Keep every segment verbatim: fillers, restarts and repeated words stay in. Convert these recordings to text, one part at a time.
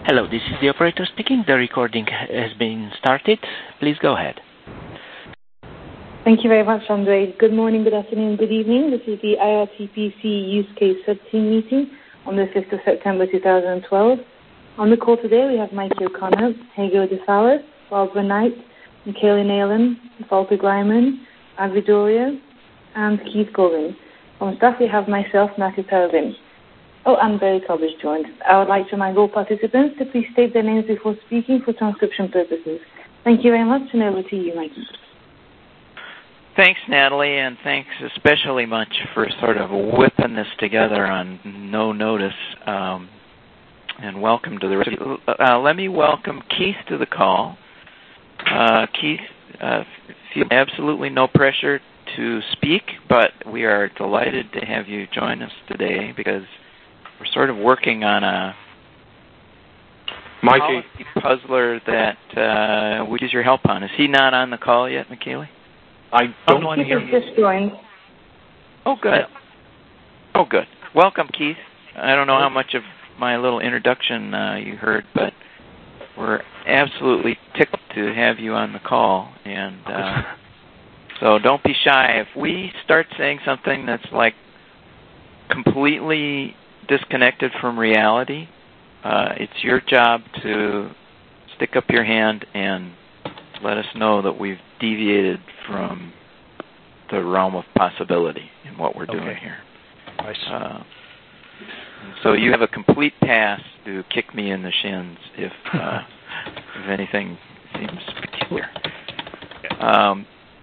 Hello, this is the operator speaking. The recording has been started. Please go ahead. Thank you very much, Andre. Good morning, good afternoon, good evening. This is the I R T P C Use Case Sub-Team meeting on the fifth of September two thousand twelve. On the call today, we have Mikey O'Connor, Hago DeSalas, Barbara Knight, Michaela Nayland, Walter Greiman, Avi Doria, and Keith Golden. On staff, we have myself, Matthew Peregrine. Oh, and Barry Cobb is joined. I would like to remind all participants to please state their names before speaking for transcription purposes. Thank you very much, and over to you, Mikey. Thanks, Natalie, and thanks especially much for sort of whipping this together on no notice. Um, and welcome to the rest of you. Uh, let me welcome Keith to the call. Uh, Keith, uh, feel absolutely no pressure to speak, but we are delighted to have you join us today because we're sort of working on a Mikey. policy puzzler that uh, we use your help on. Is he not on the call yet, Michaela? I don't want to Keith hear. is just joined. Oh, good. Oh, good. Welcome, Keith. I don't know how much of my little introduction uh, you heard, but we're absolutely tickled to have you on the call. And uh, so don't be shy. If we start saying something that's like completely disconnected from reality, uh, it's your job to stick up your hand and let us know that we've deviated from the realm of possibility in what we're Okay. doing here. Nice. Uh, so you have a complete pass to kick me in the shins if uh, if anything seems peculiar. Um,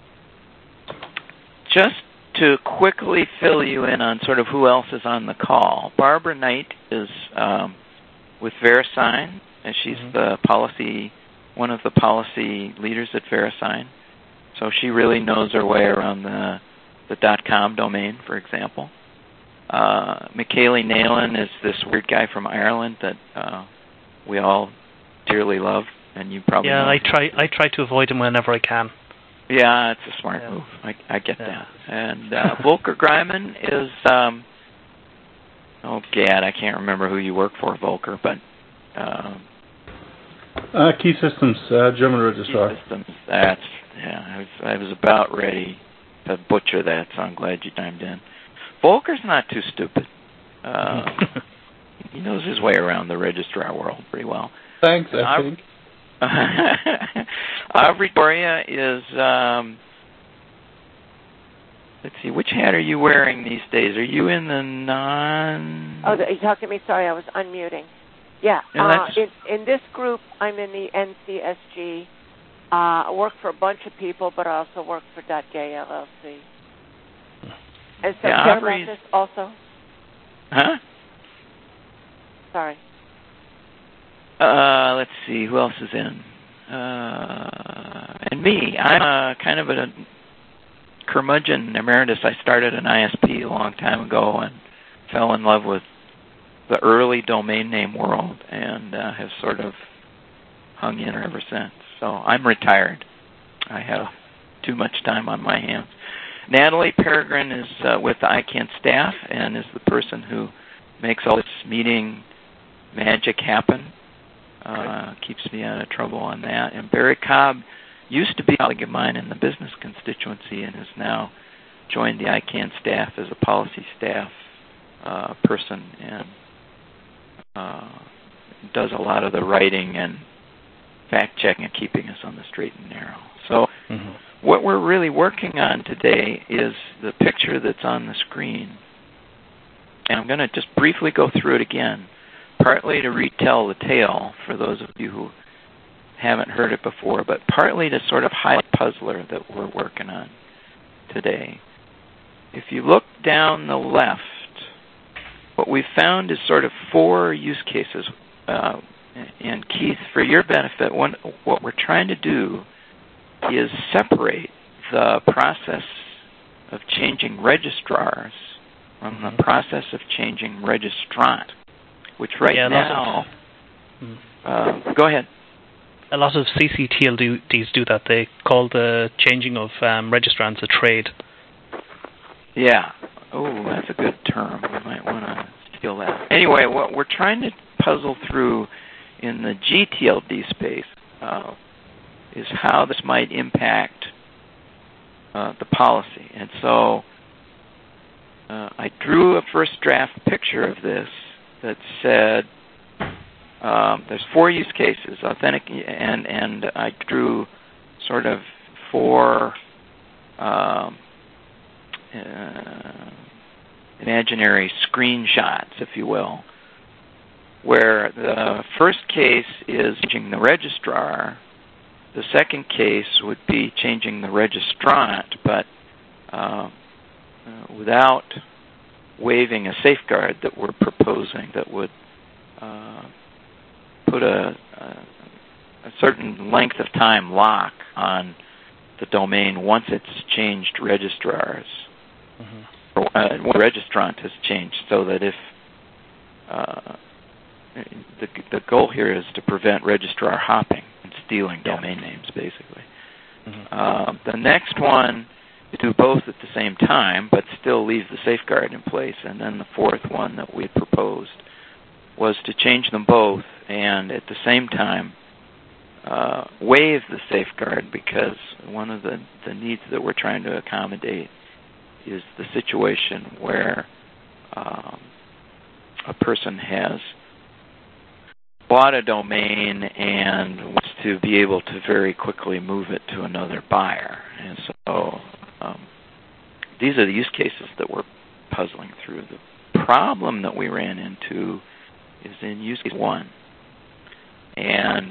just to quickly fill you in on sort of who else is on the call, Barbara Knight is um, with VeriSign, and she's mm-hmm. the policy, one of the policy leaders at VeriSign. So she really knows her way around the the .com domain, for example. Uh, Michaela Nayland is this weird guy from Ireland that uh, we all dearly love, and you probably yeah. know I him. try I try to avoid him whenever I can. Yeah, it's a smart yeah. move. I, I get yeah. that. And uh, Volker Greiman is, um, oh, gad, I can't remember who you work for, Volker, but... Uh, uh, Key Systems, uh, German registrar. Key Systems, that's, yeah, I was, I was about ready to butcher that, so I'm glad you chimed in. Volker's not too stupid. Uh, he knows his way around the registrar world pretty well. Thanks, I think. Aubrey Doria is, um, let's see, which hat are you wearing these days? Are you in the non... Oh, are you talking to me? Sorry, I was unmuting. Yeah, uh, in, in this group, I'm in the N C S G. Uh, I work for a bunch of people, but I also work for .gay L L C. And so yeah, care Aubrey's... about this also? Huh? Sorry. Uh, let's see, who else is in? Uh, and me. I'm uh, kind of a curmudgeon emeritus. I started an I S P a long time ago and fell in love with the early domain name world and uh, have sort of hung in ever since. So I'm retired. I have too much time on my hands. Natalie Peregrine is uh, with the I CANN staff and is the person who makes all this meeting magic happen. Uh, keeps me out of trouble on that. And Barry Cobb used to be a colleague of mine in the business constituency and has now joined the I CANN staff as a policy staff uh, person and uh, does a lot of the writing and fact-checking and keeping us on the straight and narrow. So mm-hmm. what we're really working on today is the picture that's on the screen. And I'm going to just briefly go through it again, partly to retell the tale for those of you who haven't heard it before, but partly to sort of highlight the puzzler that we're working on today. If you look down the left, what we've found is sort of four use cases. Uh, and Keith, for your benefit, one, what we're trying to do is separate the process of changing registrars from the process of changing registrant, which right yeah, now... Of, uh, go ahead. A lot of C C T L Ds do that. They call the changing of um, registrants a trade. Yeah. Oh, that's a good term. We might want to steal that. Anyway, what we're trying to puzzle through in the G T L D space uh, is how this might impact uh, the policy. And so uh, I drew a first draft picture of this that said um, there's four use cases, authentic, and, and I drew sort of four um, uh, imaginary screenshots, if you will, where the first case is changing the registrar. The second case would be changing the registrant, but uh, uh, without waiving a safeguard that we're proposing that would uh, put a, a, a certain length of time lock on the domain once it's changed registrars. Mm-hmm. Or, uh, the registrant has changed, so that if uh, the, the goal here is to prevent registrar hopping and stealing yeah. domain names, basically. Mm-hmm. Uh, the next one is do both at the same time, but still leave the safeguard in place. And then the fourth one that we proposed was to change them both and at the same time uh, waive the safeguard, because one of the, the needs that we're trying to accommodate is the situation where um, a person has bought a domain and wants to be able to very quickly move it to another buyer. And so um, these are the use cases that we're puzzling through. The problem that we ran into is in use case one. And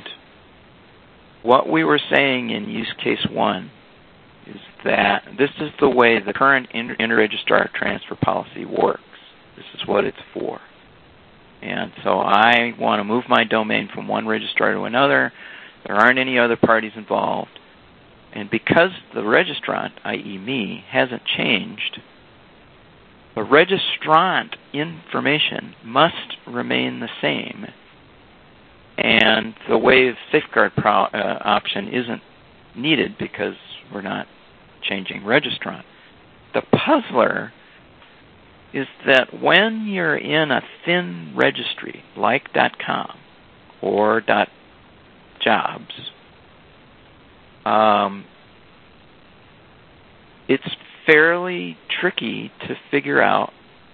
what we were saying in use case one is that this is the way the current inter- interregistrar transfer policy works. This is what it's for. And so I want to move my domain from one registrar to another. There aren't any other parties involved. And because the registrant, that is me, hasn't changed, the registrant information must remain the same. And the waive safeguard pro- uh, option isn't needed because we're not changing registrant. The puzzler is that when you're in a thin registry like .com or .jobs, um, it's fairly tricky to figure out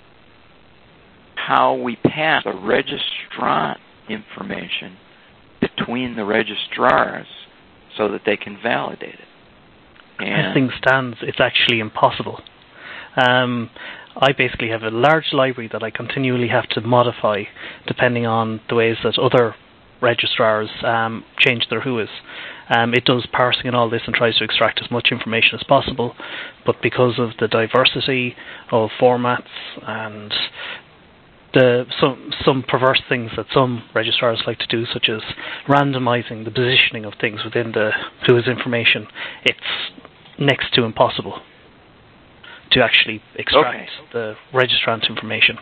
how we pass the registrant information between the registrars so that they can validate it. And as things stands, it's actually impossible. Um, I basically have a large library that I continually have to modify depending on the ways that other registrars um, change their whois. Um, it does parsing and all this and tries to extract as much information as possible, but because of the diversity of formats and the some some perverse things that some registrars like to do, such as randomizing the positioning of things within the whois information, it's next to impossible to actually extract okay. the registrant information.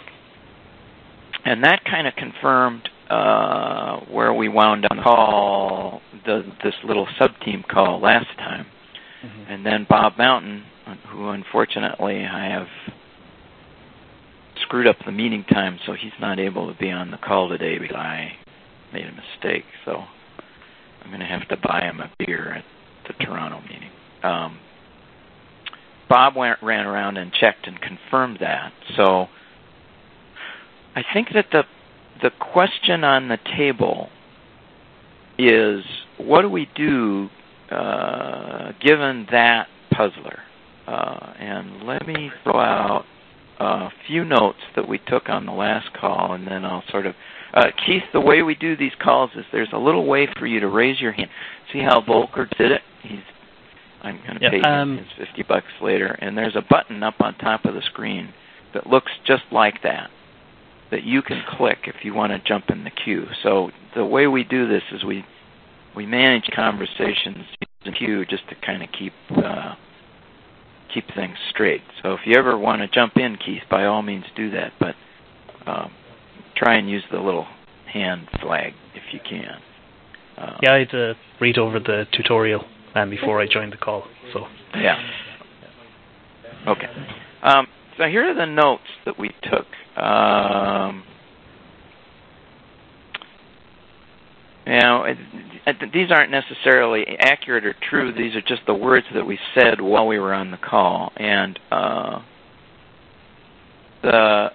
And that kind of confirmed uh, where we wound up on call, the, this little sub-team call last time. Mm-hmm. And then Bob Mountain, who unfortunately I have screwed up the meeting time, so he's not able to be on the call today because I made a mistake. So I'm going to have to buy him a beer at the Toronto meeting. Um, Bob went, ran around and checked and confirmed that. So I think that the the question on the table is, what do we do uh, given that puzzler? Uh, and let me throw out a few notes that we took on the last call, and then I'll sort of... Uh, Keith, the way we do these calls is there's a little way for you to raise your hand. See how Volker did it? He's I'm going to yep, pay um, him his fifty bucks later. And there's a button up on top of the screen that looks just like that, that you can click if you want to jump in the queue. So the way we do this is we we manage conversations in the queue just to kind of keep uh, keep things straight. So if you ever want to jump in, Keith, by all means do that. But um, try and use the little hand flag if you can. Uh, yeah, I had to read over the tutorial um, before I joined the call. So yeah. Okay. Um, so here are the notes that we took. Um, You know, it, it, these aren't necessarily accurate or true. These are just the words that we said while we were on the call. And uh, the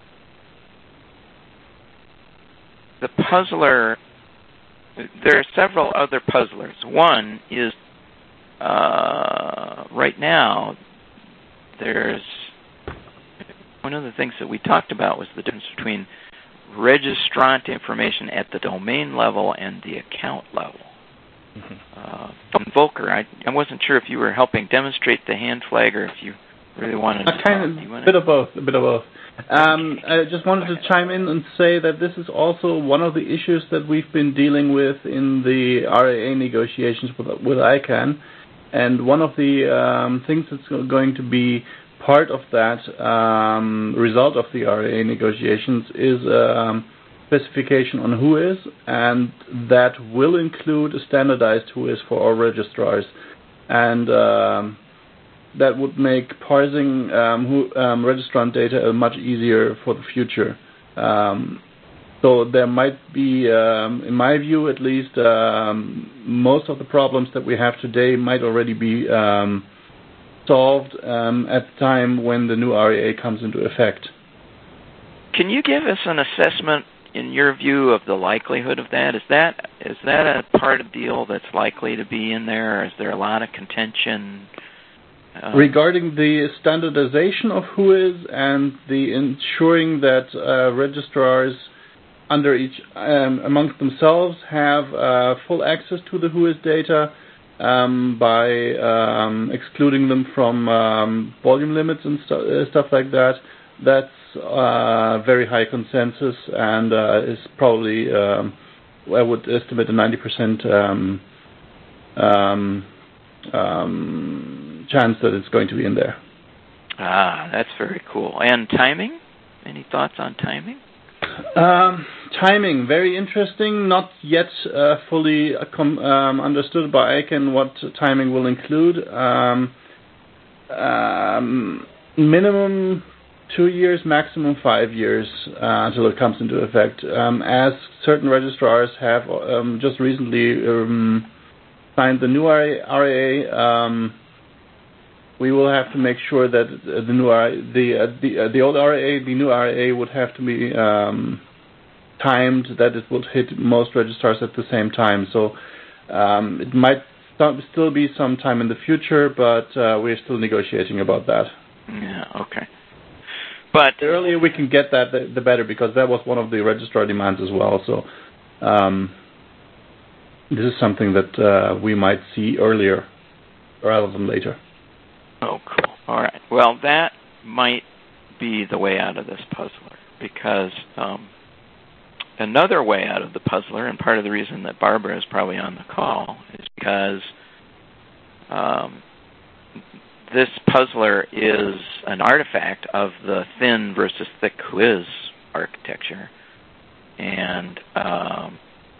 the puzzler, there are several other puzzlers. One is, uh, right now, there's, one of the things that we talked about was the difference between registrant information at the domain level and the account level. Mm-hmm. Uh, Volker, I, I wasn't sure if you were helping demonstrate the hand flag or if you really wanted to. A kind of, a bit of both. A bit of both. Um, I just wanted to chime in and say that this is also one of the issues that we've been dealing with in the R A A negotiations with, with ICANN, and one of the um, things that's going to be part of that um, result of the R A A negotiations is um, specification on who is, and that will include a standardized who is for all registrars, and um, that would make parsing um, who, um, registrant data much easier for the future. Um, so there might be, um, in my view at least, um, most of the problems that we have today might already be um, solved um, at the time when the new R A A comes into effect. Can you give us an assessment, in your view, of the likelihood of that? Is that is that a part of the deal that's likely to be in there, or is there a lot of contention? Uh, Regarding the standardization of who is and the ensuring that uh, registrars under each um, amongst themselves have uh, full access to the who is data, Um, by um, excluding them from um, volume limits and stu- uh, stuff like that, that's uh, very high consensus and uh, is probably, um, I would estimate, a ninety percent um, um, um, chance that it's going to be in there. Ah, that's very cool. And timing? Any thoughts on timing? Um, timing, very interesting. Not yet uh, fully uh, com- um, understood by ICANN what timing will include. Um, um, minimum two years, maximum five years uh, until it comes into effect. Um, as certain registrars have um, just recently um, signed the new R A A, um, we will have to make sure that the new R A A, the uh, the uh, the old R A A, the new R A A would have to be um, timed that it would hit most registrars at the same time. So um, it might st- still be some time in the future, but uh, we're still negotiating about that. Yeah. Okay. But the earlier we can get that, the, the better, because that was one of the registrar demands as well. So um, this is something that uh, we might see earlier rather than later. Oh, cool. All right. Well, that might be the way out of this puzzler, because um, another way out of the puzzler, and part of the reason that Barbara is probably on the call, is because um, this puzzler is an artifact of the thin versus thick whois architecture. And um,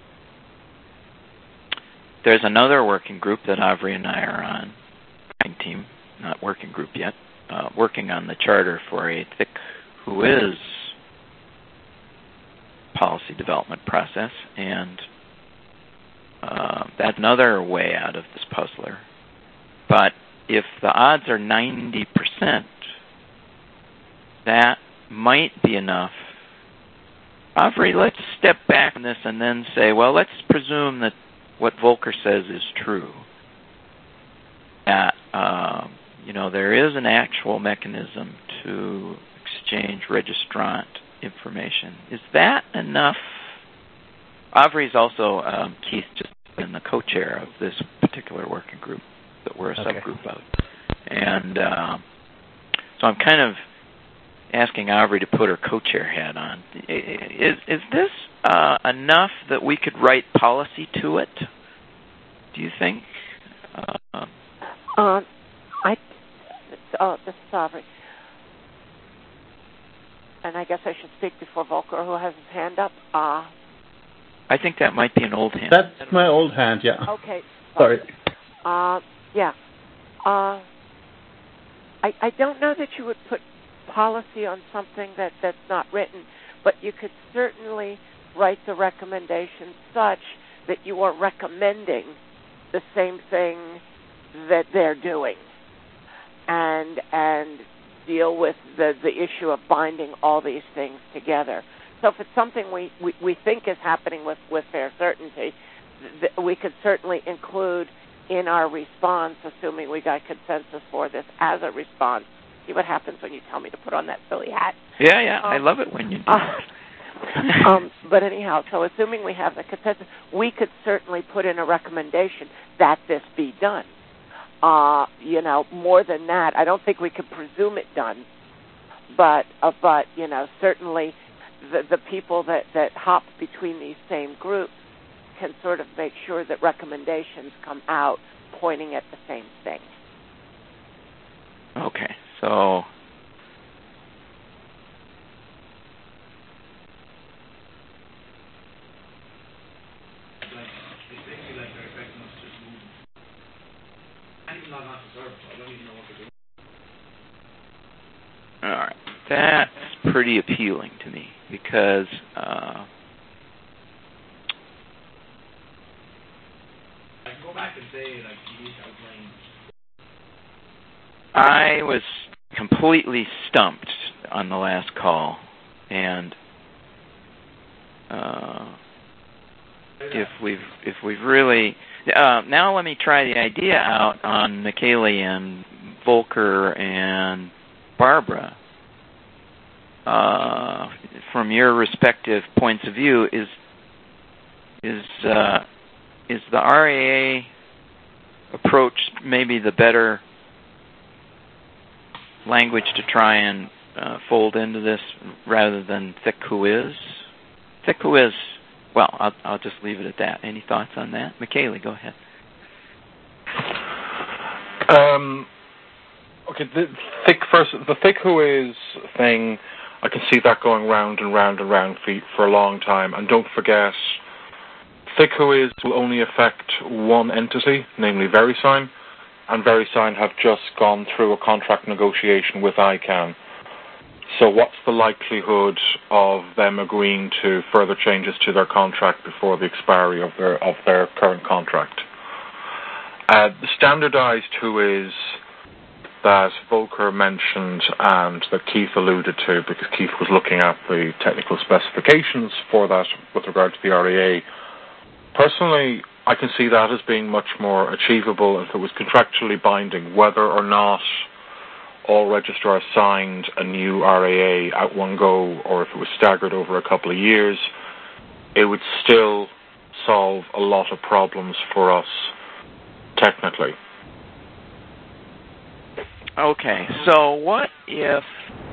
there's another working group that Avri and I are on, team, not working group yet, uh, working on the charter for a thick whois policy development process, and uh, that's another way out of this puzzler. But if the odds are ninety percent, that might be enough. Avri, let's step back from this and then say, well, let's presume that what Volker says is true. That uh, you know, there is an actual mechanism to exchange registrant information. Is that enough? Avri's also, um, Keith, just been the co-chair of this particular working group that we're a okay. subgroup of. And uh, so I'm kind of asking Avri to put her co-chair hat on. Is, is this uh, enough that we could write policy to it, do you think? Uh, um, I, oh, this is Avri. And I guess I should speak before Volker, who has his hand up. Uh, I think that might be an old hand. That's my old hand, yeah. Okay. Sorry. Uh, yeah. Uh, I, I don't know that you would put policy on something that, that's not written, but you could certainly write the recommendation such that you are recommending the same thing that they're doing, and and deal with the, the issue of binding all these things together. So if it's something we, we, we think is happening with, with fair certainty, th- we could certainly include in our response, assuming we got consensus for this as a response. See what happens when you tell me to put on that silly hat. Yeah, yeah, um, I love it when you do uh, um, But anyhow, so assuming we have the consensus, we could certainly put in a recommendation that this be done. Uh, you know, more than that, I don't think we could presume it done. But, uh, but you know, certainly the, the people that, that hop between these same groups can sort of make sure that recommendations come out pointing at the same thing. Okay, so all right, that's pretty appealing to me because uh, I can go back and say, like, you need to outline. I was completely stumped on the last call, and uh, if we've if we've really uh, now let me try the idea out on Michele and Volker and Barbara. Uh, from your respective points of view, is is uh, is the R A A approach maybe the better language to try and uh, fold into this rather than thick who is? Thick who is, well, I'll, I'll just leave it at that. Any thoughts on that? Michele, go ahead. Um, okay, the thick first, the thick who is thing, I can see that going round and round and round for, for a long time. And don't forget, thick who is will only affect one entity, namely VeriSign. And VeriSign have just gone through a contract negotiation with I CANN. So what's the likelihood of them agreeing to further changes to their contract before the expiry of their of their current contract? Uh, the standardized who is that Volker mentioned and that Keith alluded to, because Keith was looking at the technical specifications for that with regard to the R A A. Personally, I can see that as being much more achievable if it was contractually binding, whether or not all registrars signed a new R A A at one go, or if it was staggered over a couple of years. It would still solve a lot of problems for us technically. Okay, so what if...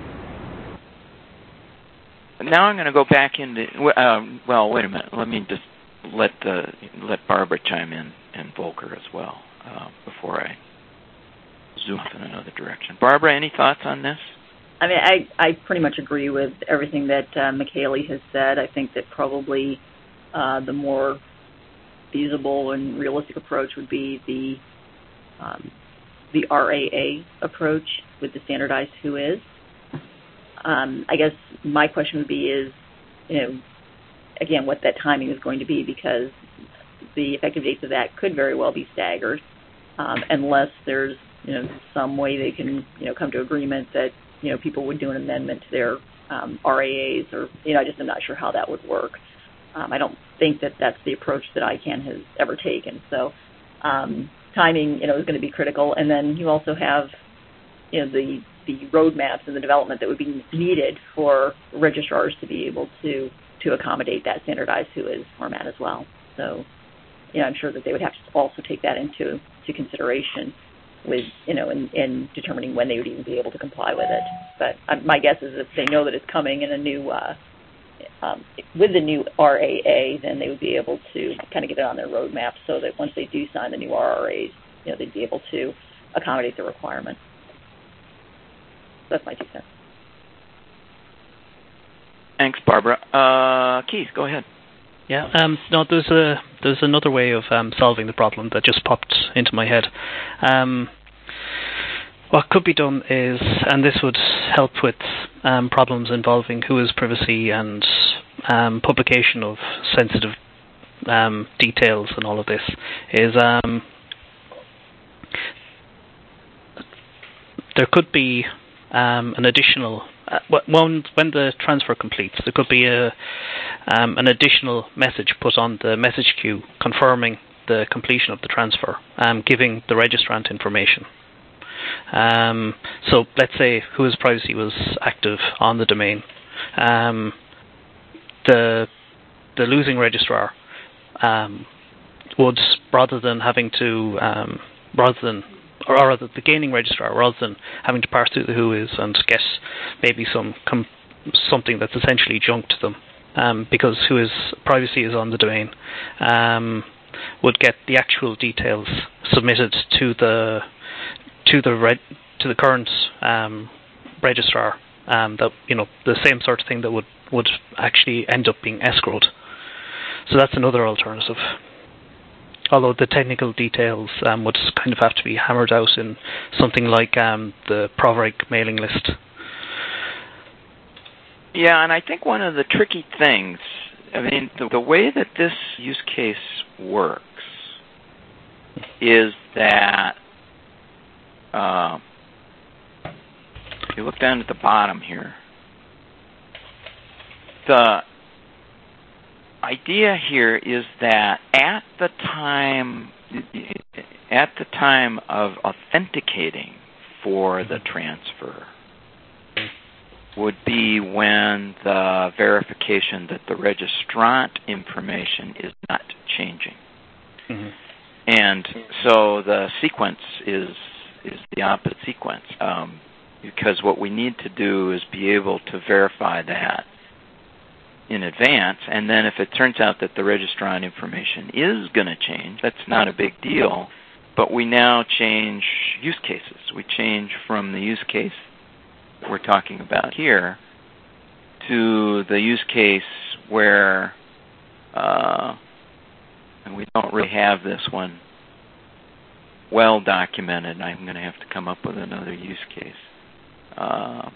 Now I'm going to go back into... Uh, well, wait a minute. Let me just let uh, let Barbara chime in and Volker as well uh, before I zoom off in another direction. Barbara, any thoughts on this? I mean, I, I pretty much agree with everything that uh, Michele has said. I think that probably uh, the more feasible and realistic approach would be the um, the R A A approach with the standardized who is. Um, I guess my question would be is, you know, again, what that timing is going to be, because the effective dates of that could very well be staggered, um, unless there's, you know, some way they can, you know, come to agreement that, you know, people would do an amendment to their um, R A As, or, you know, I just am not sure how that would work. Um, I don't think that that's the approach that I CANN has ever taken. So um, timing, you know, is going to be critical. And then you also have, you know, the the roadmaps and the development that would be needed for registrars to be able to to accommodate that standardized who is format as well. So, you know, I'm sure that they would have to also take that into to consideration with, you know, in, in determining when they would even be able to comply with it. But uh, my guess is if they know that it's coming in a new, uh, um, with the new R A A, then they would be able to kind of get it on their roadmap so that once they do sign the new R R As, you know, they'd be able to accommodate the requirement. That's my two cents. Thanks, Barbara. Uh, Keith, go ahead. Yeah, um, no, there's a there's another way of um, solving the problem that just popped into my head. Um, what could be done is, and this would help with um, problems involving who is privacy and um, publication of sensitive um, details and all of this is um, there could be um, an additional uh, when when the transfer completes, there could be a um, an additional message put on the message queue confirming the completion of the transfer, um, giving the registrant information. Um, so let's say whose privacy was active on the domain. Um, the the losing registrar um, would, rather than having to, um, rather than, or rather the gaining registrar, rather than having to parse through the whois and get maybe some com- something that's essentially junk to them, um, because whois privacy is on the domain, um, would get the actual details submitted to the to the reg- to the current um, registrar. Um, that you know the same sort of thing that would, would actually end up being escrowed. So that's another alternative. Although the technical details um, would kind of have to be hammered out in something like um, the Provreg mailing list. Yeah, and I think one of the tricky things, I mean, the, the way that this use case works is that uh, if you look down at the bottom here, the idea here is that at the time at the time of authenticating for the transfer would be when the verification that the registrant information is not changing. Mm-hmm. And so the sequence is is the opposite sequence, um, because what we need to do is be able to verify that in advance, and then if it turns out that the registrant information is going to change, that's not a big deal, but we now change use cases. We change from the use case we're talking about here to the use case where, uh, and we don't really have this one well documented. I'm going to have to come up with another use case. Uh,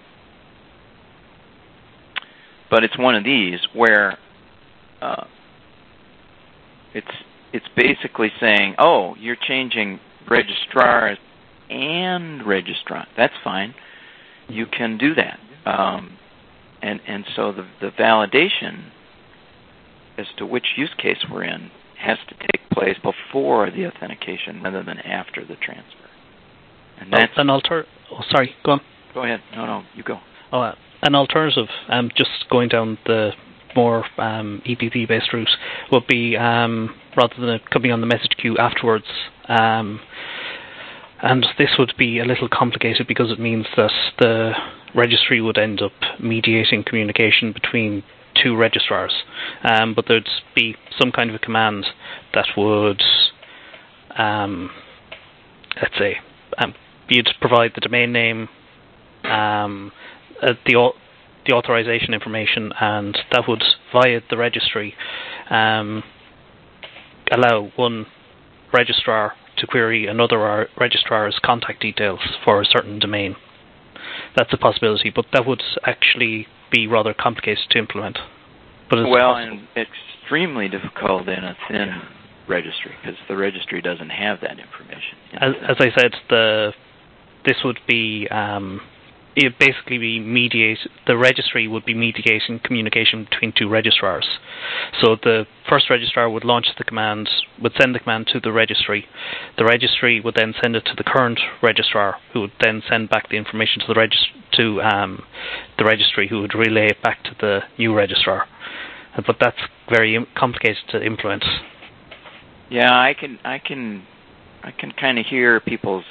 but it's one of these where uh, it's it's basically saying, oh, you're changing registrar and registrant. That's fine. You can do that. Um, and, and so the, the validation as to which use case we're in has to take place before the authentication rather than after the transfer. And that's... Oh, an alter- oh, sorry, go on. Go ahead. No, no, you go. Oh, uh, an alternative, um, just going down the more um, E P P-based route, would be, um, rather than it coming on the message queue afterwards, um, and this would be a little complicated because it means that the registry would end up mediating communication between two registrars. Um, but there'd be some kind of a command that would, um, let's say, um, you'd provide the domain name, um, uh, the the authorization information, and that would, via the registry, um, allow one registrar to query another registrar's contact details for a certain domain. That's a possibility, but that would actually be rather complicated to implement. But it's well, possible. And extremely difficult in a thin yeah. registry, because the registry doesn't have that information. As, as I said, the this would be um, it basically be mediate. The registry would be mediating communication between two registrars. So the first registrar would launch the command, would send the command to the registry. The registry would then send it to the current registrar, who would then send back the information to the regist- to um, the registry, who would relay it back to the new registrar. But that's very complicated to implement. Yeah, I can, I can, I can kind of hear people's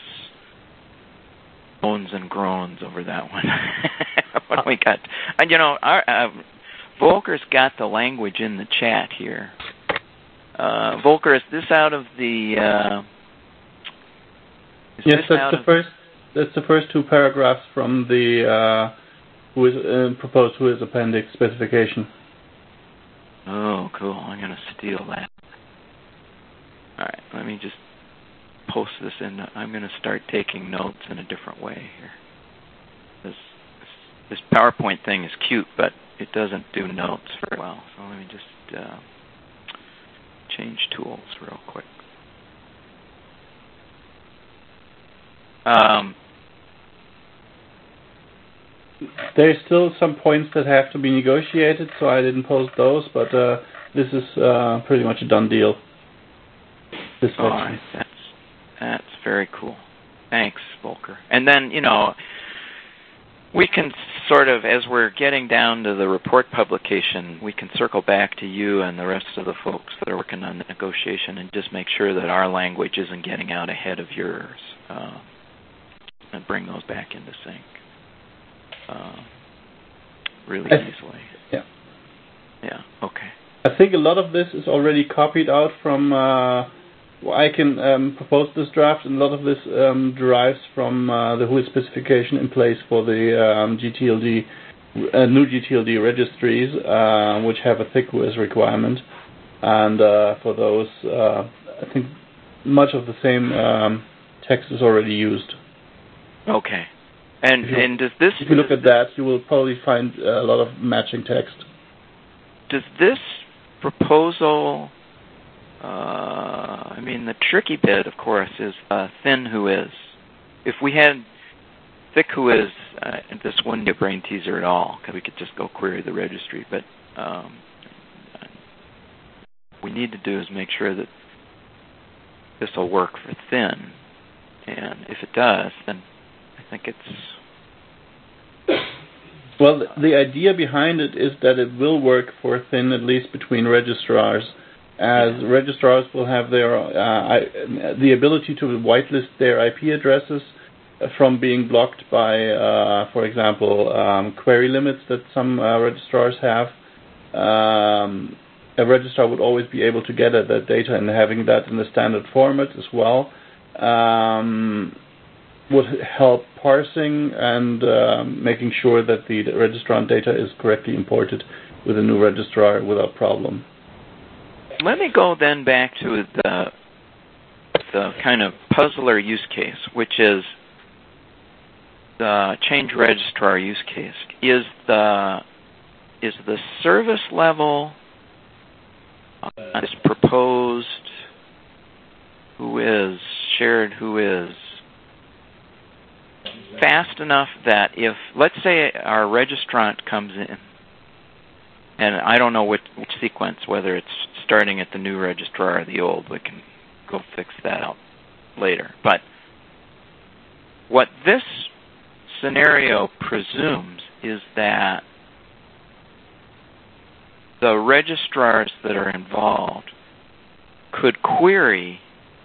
moans and groans over that one. What uh, we got, and you know, our, uh, Volker's got the language in the chat here. Uh, Volker, is this out of the? Uh, yes, that's the of, first. That's the first two paragraphs from the uh, who is uh, proposed who is appendix specification. Oh, cool! I'm going to steal that. All right, let me just post this in. I'm going to start taking notes in a different way here. This, this this PowerPoint thing is cute, but it doesn't do notes very well. So let me just uh, change tools real quick. Um, There's still some points that have to be negotiated, so I didn't post those, but uh, this is uh, pretty much a done deal. This all right, that's, that's very cool. Thanks, Volker. And then, you know, we can sort of, as we're getting down to the report publication, we can circle back to you and the rest of the folks that are working on the negotiation and just make sure that our language isn't getting out ahead of yours, uh, and bring those back into sync uh, really I, easily. Yeah. Yeah, okay. I think a lot of this is already copied out from... Uh, I can um, propose this draft, and a lot of this um, derives from uh, the W H O specification in place for the um, G T L D, uh, new G T L D registries, uh, which have a thick W H O requirement. And uh, for those, uh, I think much of the same um, text is already used. Okay. And you, and does this... If you look at that, you will probably find a lot of matching text. Does this proposal... Uh, I mean, the tricky bit, of course, is uh, thin who is. If we had thick who is, uh, this wouldn't be a brain teaser at all, because we could just go query the registry. But um, what we need to do is make sure that this will work for thin. And if it does, then I think it's... Well, the, the idea behind it is that it will work for thin, at least between registrars, as yeah. registrars will have their uh, I, the ability to whitelist their I P addresses from being blocked by, uh, for example, um, query limits that some uh, registrars have. Um, a registrar would always be able to get at that data, and having that in the standard format as well um, would help parsing and uh, making sure that the registrant data is correctly imported with a new registrar without problem. Let me go then back to the the kind of puzzler use case, which is the change registrar use case. Is the is the service level uh, is proposed who is shared who is fast enough that if, let's say, our registrant comes in, and I don't know which, which sequence, whether it's starting at the new registrar or the old, we can go fix that out later. But what this scenario presumes is that the registrars that are involved could query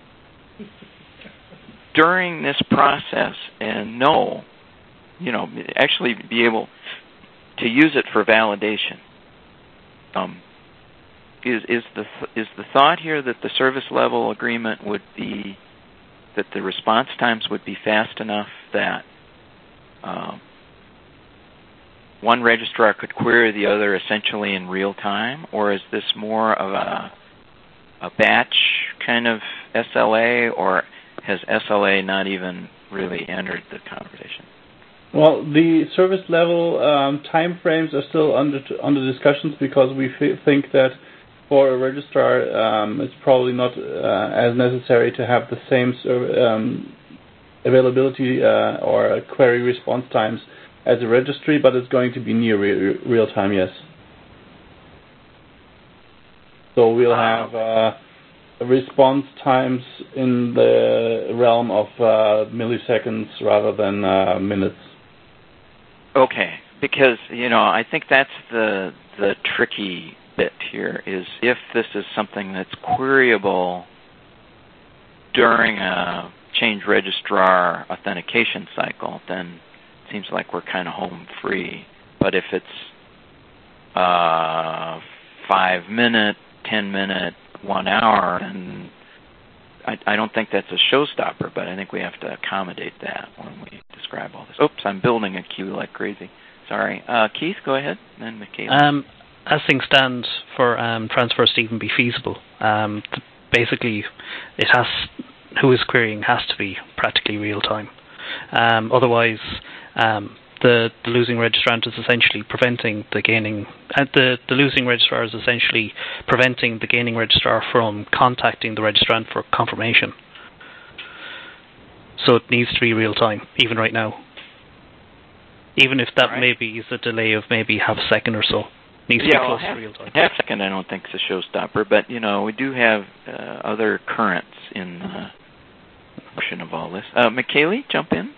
during this process and know, you know, actually be able to use it for validation. Um, is is the is the thought here that the service level agreement would be that the response times would be fast enough that um, one registrar could query the other essentially in real time, or is this more of a a batch kind of S L A, or has S L A not even really entered the conversation? Well, the service level um, time frames are still under under discussions, because we f- think that for a registrar um, it's probably not uh, as necessary to have the same serv- um, availability uh, or query response times as a registry, but it's going to be near re- real time, yes. So we'll have uh, response times in the realm of uh, milliseconds rather than uh, minutes. Okay, because, you know, I think that's the the tricky bit here, is if this is something that's queryable during a change registrar authentication cycle, then it seems like we're kind of home free. But if it's uh, five minute, ten minute, one hour, and I, I don't think that's a showstopper, but I think we have to accommodate that when we describe all this. Oops, I'm building a queue like crazy. Sorry. Uh, Keith, go ahead, and Michaela. Um, as things stand, for um, transfers to even be feasible, um, th- basically it has, who is querying has to be practically real time. Um, otherwise, um, the, the losing registrant is essentially preventing the gaining, uh, the, the losing registrar is essentially preventing the gaining registrar from contacting the registrant for confirmation. So it needs to be real time, even right now. Even if that right. maybe is a delay of maybe half a second or so. Needs yeah, to be close well, half, to real time. Half a second I don't think is a showstopper, but you know, we do have uh, other currents in the portion of all this. Uh, McKaylee, jump in.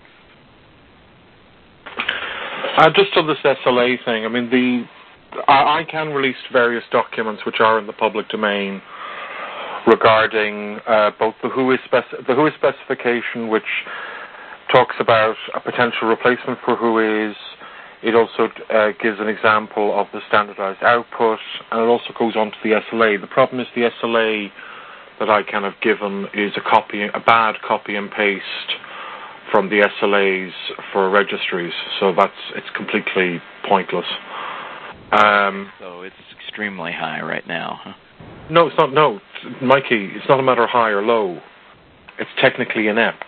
Uh, just on this S L A thing, I mean, the I, I can release various documents which are in the public domain regarding uh, both the W H O I spec- the W H O I specification, which talks about a potential replacement for W H O Is. It also uh, gives an example of the standardized output, and it also goes on to the S L A. The problem is the S L A that I kind of given is a copy, a bad copy and paste from the S L As for registries, so that's it's completely pointless. Um, so it's extremely high right now, huh? No, it's not. No, Mikey, it's not a matter of high or low. It's technically inept.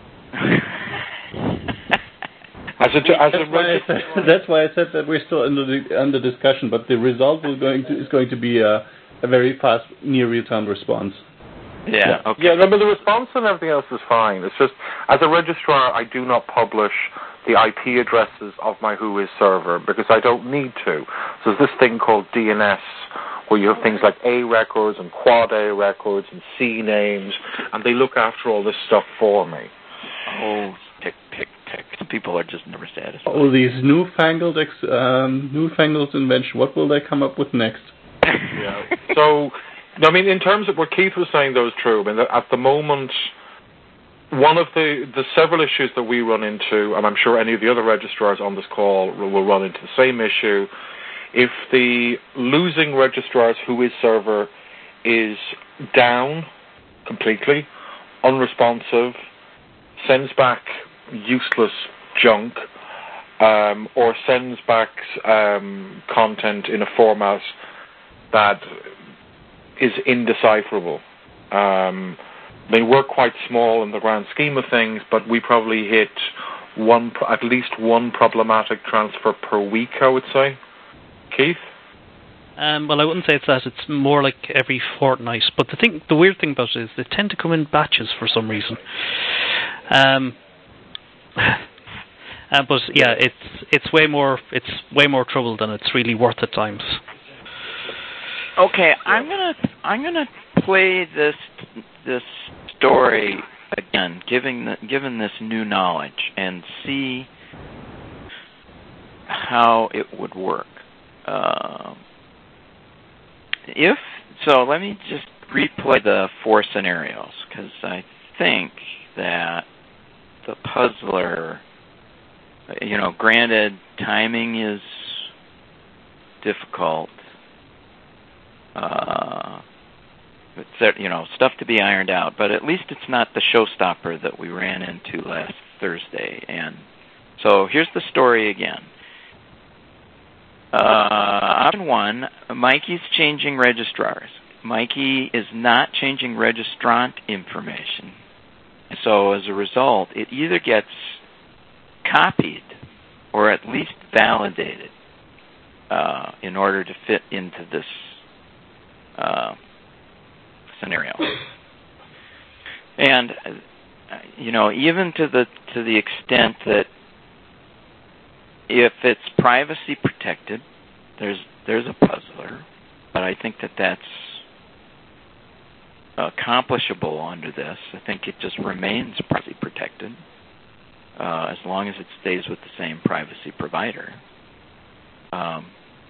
as a, as that's, a why said, that's why I said that we're still under the, under discussion, but the result is going to is going to be a, a very fast, near real-time response. Yeah. Yeah. Okay. Yeah. No, but the response and everything else is fine. It's just as a registrar, I do not publish the I P addresses of my W H O I server because I don't need to. So there's this thing called D N S where you have things like A records and quad A records and C names, and they look after all this stuff for me. Oh, tick, tick, tick. Some people are just never satisfied. All these newfangled, ex- um, newfangled invention. What will they come up with next? Yeah. So. I mean, in terms of what Keith was saying, though, is true. I mean, at the moment, one of the, the several issues that we run into, and I'm sure any of the other registrars on this call will run into the same issue, if the losing registrar's W H O I server is down completely, unresponsive, sends back useless junk, um, or sends back um, content in a format that is indecipherable. Um, they work quite small in the grand scheme of things, but we probably hit one, at least one problematic transfer per week, I would say. Keith? Um, well, I wouldn't say it's that. It's more like every fortnight. But the thing, the weird thing about it is they tend to come in batches for some reason. Um, uh, but yeah, it's it's way more it's way more trouble than it's really worth at times. Okay, I'm gonna I'm gonna play this this story again, giving the, given this new knowledge, and see how it would work. Uh, if so, let me just replay the four scenarios because I think that the puzzler, you know, granted timing is difficult. Uh, it's, you know, stuff to be ironed out, but at least it's not the showstopper that we ran into last Thursday. And so here's the story again. Uh, option one, Mikey's changing registrars. Mikey is not changing registrant information. So as a result, it either gets copied or at least validated uh, in order to fit into this Uh, scenario, and uh, you know, even to the to the extent that if it's privacy protected, there's there's a puzzler, but I think that that's accomplishable under this. I think it just remains privacy protected uh, as long as it stays with the same privacy provider, um,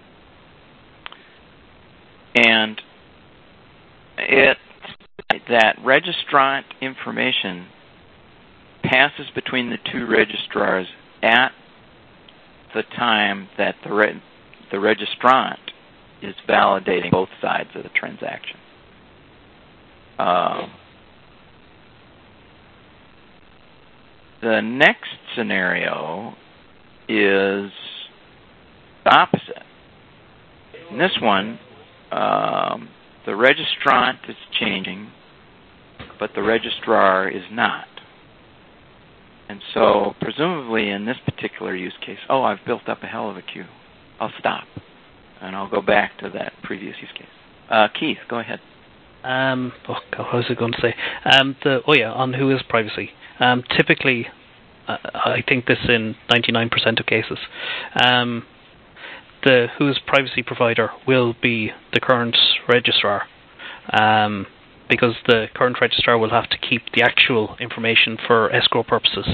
and it that registrant information passes between the two registrars at the time that the re- the registrant is validating both sides of the transaction. Uh, the next scenario is the opposite. In this one, um, the registrant is changing, but the registrar is not. And so presumably in this particular use case, oh, I've built up a hell of a queue. I'll stop, and I'll go back to that previous use case. Uh, Keith, go ahead. Um, oh God, what was I going to say? Um, the, oh yeah, on who is privacy. Um, typically, uh, I think this in ninety-nine percent of cases, um, the who's privacy provider will be the current registrar, um, because the current registrar will have to keep the actual information for escrow purposes,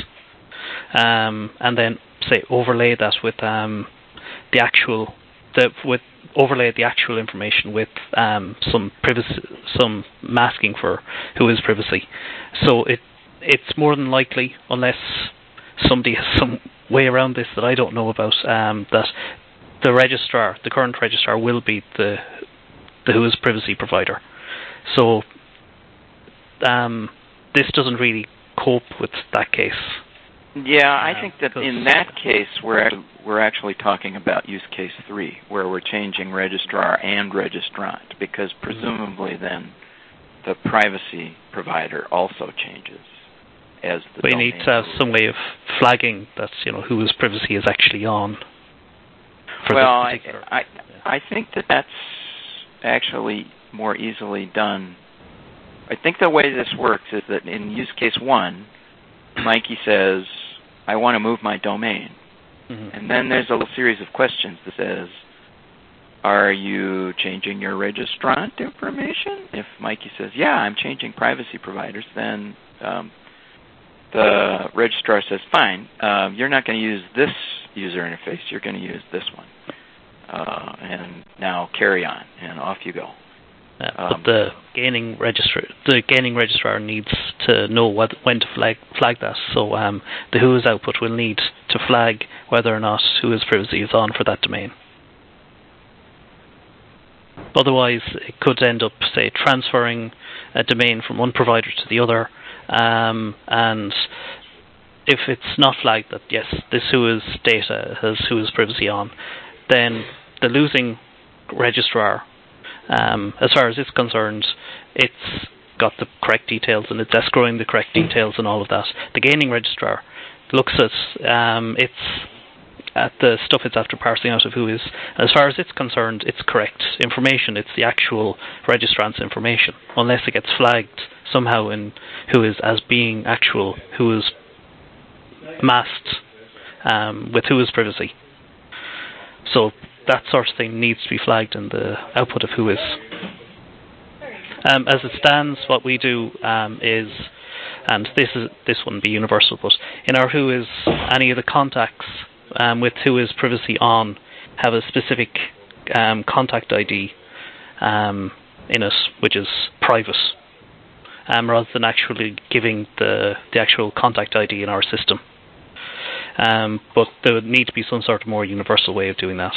um, and then say overlay that with um, the actual the with overlay the actual information with um, some privacy, some masking for who is privacy. So it it's more than likely, unless somebody has some way around this that I don't know about, um, that the registrar, the current registrar, will be the the who is privacy provider. So um, this doesn't really cope with that case. Yeah, I think that in that case we're we're actually talking about use case three, where we're changing registrar and registrant, because presumably then the privacy provider also changes as the. We need to have some way of flagging that, you know, whose privacy is actually on. For well, I I I think that that's actually more easily done. I think the way this works is that in use case one, Mikey says, I want to move my domain. Mm-hmm. And then there's a little series of questions that says, are you changing your registrant information? If Mikey says, yeah, I'm changing privacy providers, then um, the registrar says, fine, uh, you're not going to use this user interface, you're going to use this one. Uh, and now carry on, and off you go. Uh, but um, the gaining registrar, the gaining registrar needs to know what, when to flag flag that. So um, the whois output will need to flag whether or not whois privacy is on for that domain. Otherwise, it could end up, say, transferring a domain from one provider to the other, um, and if it's not flagged that yes, this whois data has whois privacy on, then the losing registrar, Um, as far as it's concerned, it's got the correct details and it's escrowing the correct details and all of that. The gaining registrar looks at um, it's at the stuff it's after parsing out of whois. As far as it's concerned, it's correct information. It's the actual registrant's information, unless it gets flagged somehow in whois as being actual whois masked um, with whois privacy. So that sort of thing needs to be flagged in the output of whois. Um, as it stands, what we do um, is, and this is this wouldn't be universal, but in our whois, any of the contacts um, with whois privacy on have a specific um, contact I D um, in it, which is private, um, rather than actually giving the the actual contact I D in our system. Um, but there would need to be some sort of more universal way of doing that.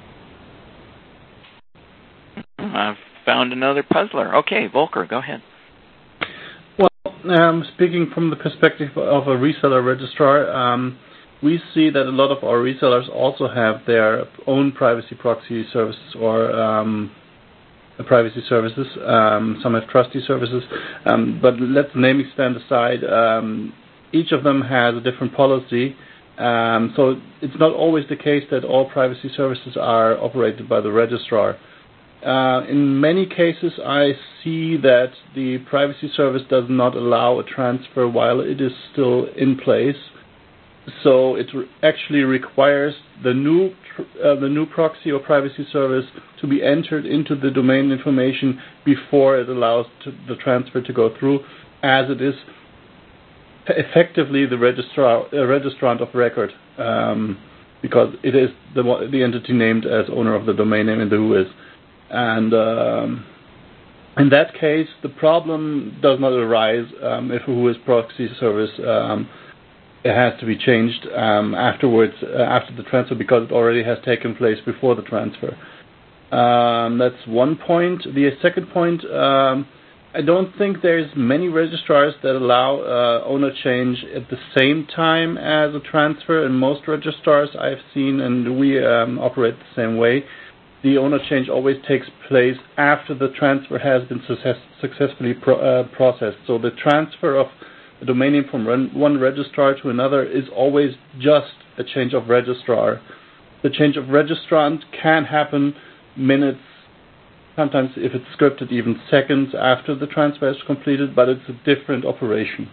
I've found another puzzler. Okay, Volker, go ahead. Well, um, speaking from the perspective of a reseller registrar, um, we see that a lot of our resellers also have their own privacy proxy services or um, privacy services. Um, some have trustee services, um, but let the naming stand aside. Um, each of them has a different policy. Um, so it's not always the case that all privacy services are operated by the registrar. Uh, in many cases, I see that the privacy service does not allow a transfer while it is still in place. So it re- actually requires the new tr- uh, the new proxy or privacy service to be entered into the domain information before it allows to, the transfer to go through, as it is effectively the registrar, uh, registrant of record, um, because it is the the entity named as owner of the domain name in the whois. And um, in that case, the problem does not arise um, if a whois proxy service um, it has to be changed um, afterwards, uh, after the transfer, because it already has taken place before the transfer. Um, that's one point. The second point, um, I don't think there's many registrars that allow uh, owner change at the same time as a transfer. In most registrars I've seen, and we um, operate the same way, the owner change always takes place after the transfer has been success- successfully pro- uh, processed. So the transfer of a domain name from run, one registrar to another is always just a change of registrar. The change of registrant can happen minutes, sometimes if it's scripted, even seconds after the transfer is completed, but it's a different operation.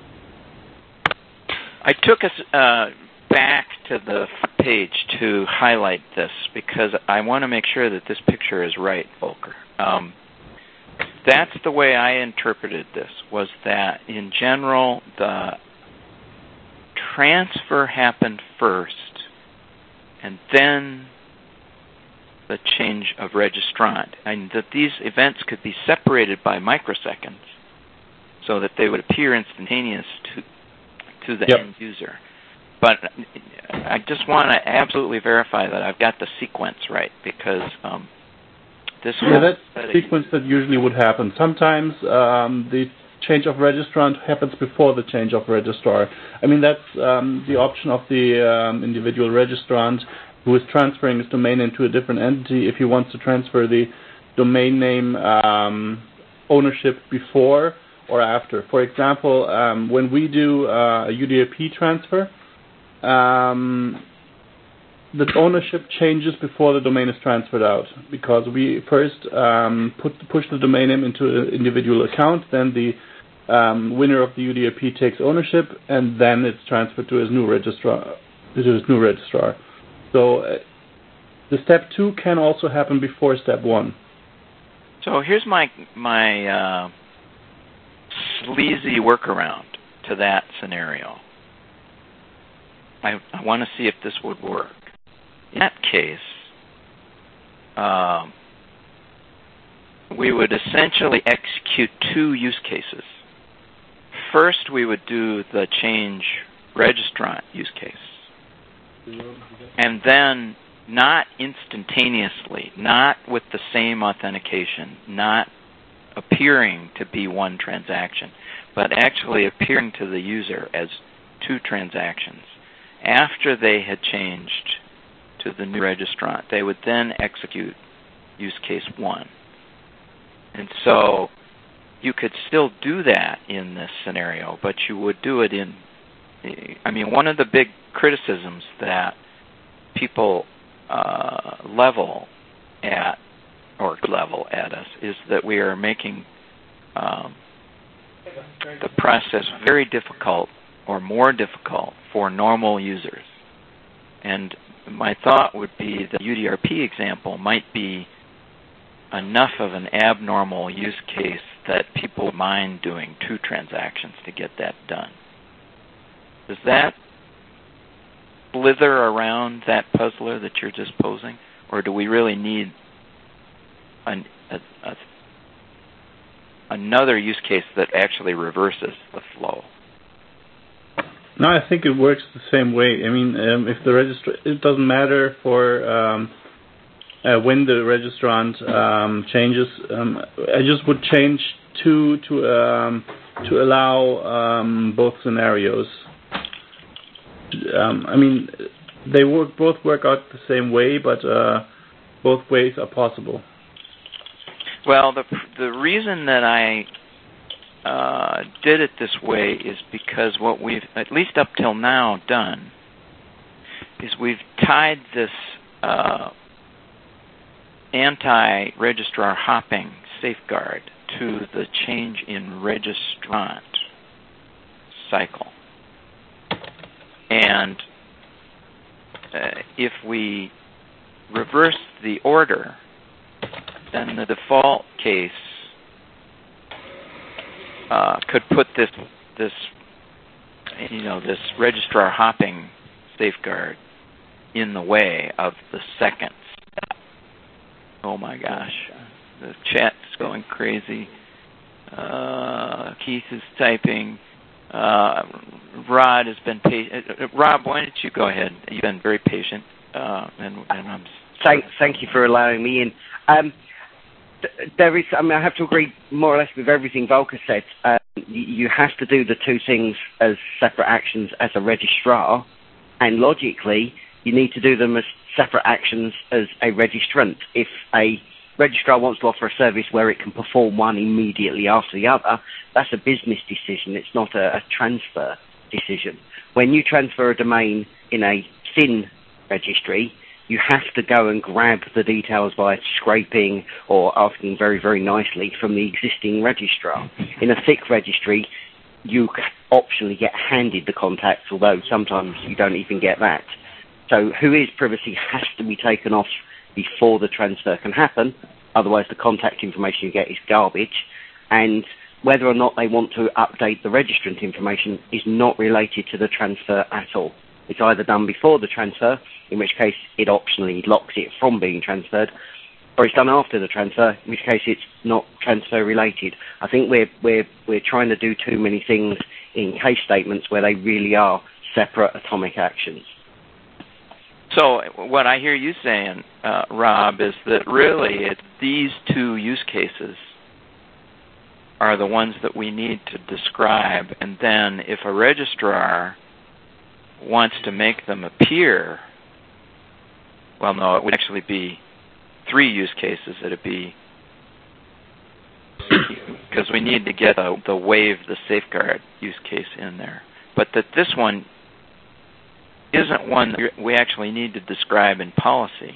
I took us uh, back to the page to highlight this because I want to make sure that this picture is right, Volker. Um, that's the way I interpreted this, was that in general the transfer happened first and then the change of registrant, and that these events could be separated by microseconds so that they would appear instantaneous to to the yep. end user. But I just want to absolutely verify that I've got the sequence right, because um, this yeah, that's the sequence that usually would happen. Sometimes um, the change of registrant happens before the change of registrar. I mean, that's um, the option of the um, individual registrant who is transferring his domain name to a different entity if he wants to transfer the domain name um, ownership before or after. For example, um, when we do uh, a U D P transfer, um, the ownership changes before the domain is transferred out, because we first um, put push the domain name into an individual account, then the um, winner of the U D P takes ownership, and then it's transferred to his new registrar. To his new registrar. So uh, the step two can also happen before step one. So here's my my uh, sleazy workaround to that scenario. I, I want to see if this would work. In that case, um, we would essentially execute two use cases. First, we would do the change registrant use case. And then, not instantaneously, not with the same authentication, not appearing to be one transaction, but actually appearing to the user as two transactions. After they had changed to the new registrant, they would then execute use case one. And so you could still do that in this scenario, but you would do it in, I mean, one of the big criticisms that people uh, level at, or level at us, is that we are making um, the process very difficult or more difficult for normal users. And my thought would be the U D R P example might be enough of an abnormal use case that people mind doing two transactions to get that done. Does that slither around that puzzler that you're just posing? Or do we really need an, a, a, another use case that actually reverses the flow? No, I think it works the same way. I mean, um, if the registra- it doesn't matter for um, uh, when the registrant um, changes. Um, I just would change two to um, to allow um, both scenarios. Um, I mean, they work both work out the same way, but uh, both ways are possible. Well, the the reason that I uh, did it this way is because what we've, at least up till now, done is we've tied this uh, anti-registrar hopping safeguard to the change in registrant cycle. And uh, if we reverse the order, then the default case uh, could put this this you know this registrar hopping safeguard in the way of the second step. Oh my gosh, the chat's going crazy. Uh, Keith is typing. Uh, Rod has been patient. Uh, Rob, why don't you go ahead? You've been very patient, uh, and, and I'm. Thank, thank you for allowing me in. Um, th- there is, I mean, I have to agree more or less with everything Volker said. Um, you, you have to do the two things as separate actions as a registrar, and logically, you need to do them as separate actions as a registrant. If a registrar wants to offer a service where it can perform one immediately after the other, that's a business decision. It's not a, a transfer decision. When you transfer a domain in a thin registry, you have to go and grab the details by scraping or asking very, very nicely from the existing registrar. In a thick registry, you optionally get handed the contacts, although sometimes you don't even get that. So WHOIS privacy has to be taken off before the transfer can happen. Otherwise, the contact information you get is garbage. And whether or not they want to update the registrant information is not related to the transfer at all. It's either done before the transfer, in which case it optionally locks it from being transferred, or it's done after the transfer, in which case it's not transfer related. I think we're we're we're trying to do too many things in case statements where they really are separate atomic actions. So what I hear you saying, uh, Rob, is that really it's these two use cases are the ones that we need to describe, and then if a registrar wants to make them appear, well, no, it would actually be three use cases. It'd be because we need to get a, the waive the safeguard use case in there, but that this one isn't one that we actually need to describe in policy.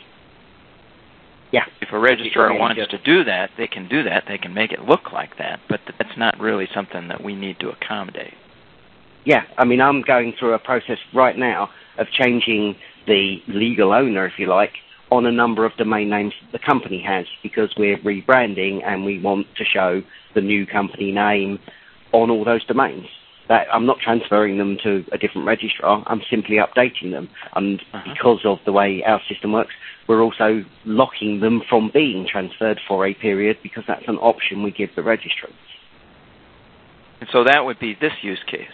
Yeah. If a registrar wants to do that, they can do that. They can make it look like that, but that's not really something that we need to accommodate. Yeah, I mean, I'm going through a process right now of changing the legal owner, if you like, on a number of domain names the company has, because we're rebranding and we want to show the new company name on all those domains. That I'm not transferring them to a different registrar, I'm simply updating them. And uh-huh. because of the way our system works, we're also locking them from being transferred for a period, because that's an option we give the registrants. And so that would be this use case.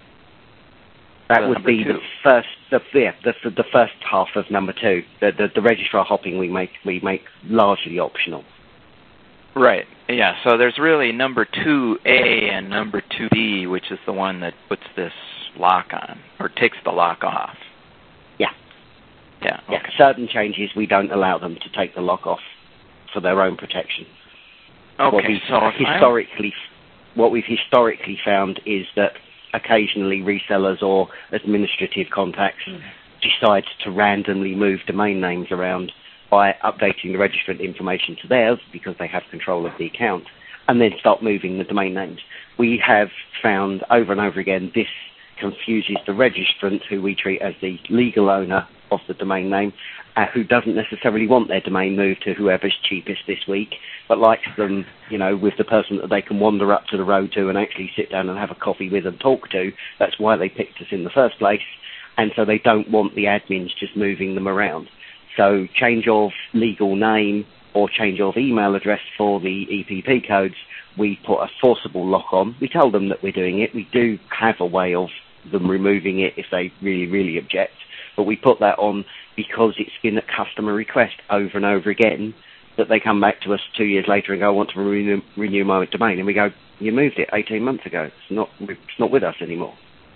That would be two. the first, the, yeah, the, the first half of number two. The, the the registrar hopping we make we make largely optional. Right. Yeah. So there's really number two A and number two B, which is the one that puts this lock on or takes the lock off. Yeah. Yeah. Okay. Yeah. Certain changes we don't allow them to take the lock off for their own protection. Okay. What we so historically, I'm... what we've historically found is that occasionally resellers or administrative contacts mm. decide to randomly move domain names around by updating the registrant information to theirs because they have control of the account, and then start moving the domain names. We have found over and over again this confuses the registrant, who we treat as the legal owner of the domain name, uh, who doesn't necessarily want their domain moved to whoever's cheapest this week, but likes them, you know, with the person that they can wander up to the road to and actually sit down and have a coffee with and talk to. That's why they picked us in the first place, and so they don't want the admins just moving them around. So change of legal name or change of email address for the E P P codes, we put a forcible lock on. We tell them that we're doing it. We do have a way of them removing it if they really, really object. But we put that on because it's been a customer request over and over again that they come back to us two years later and go, I want to renew, renew my domain. And we go, you moved it eighteen months ago. It's not, it's not with us anymore.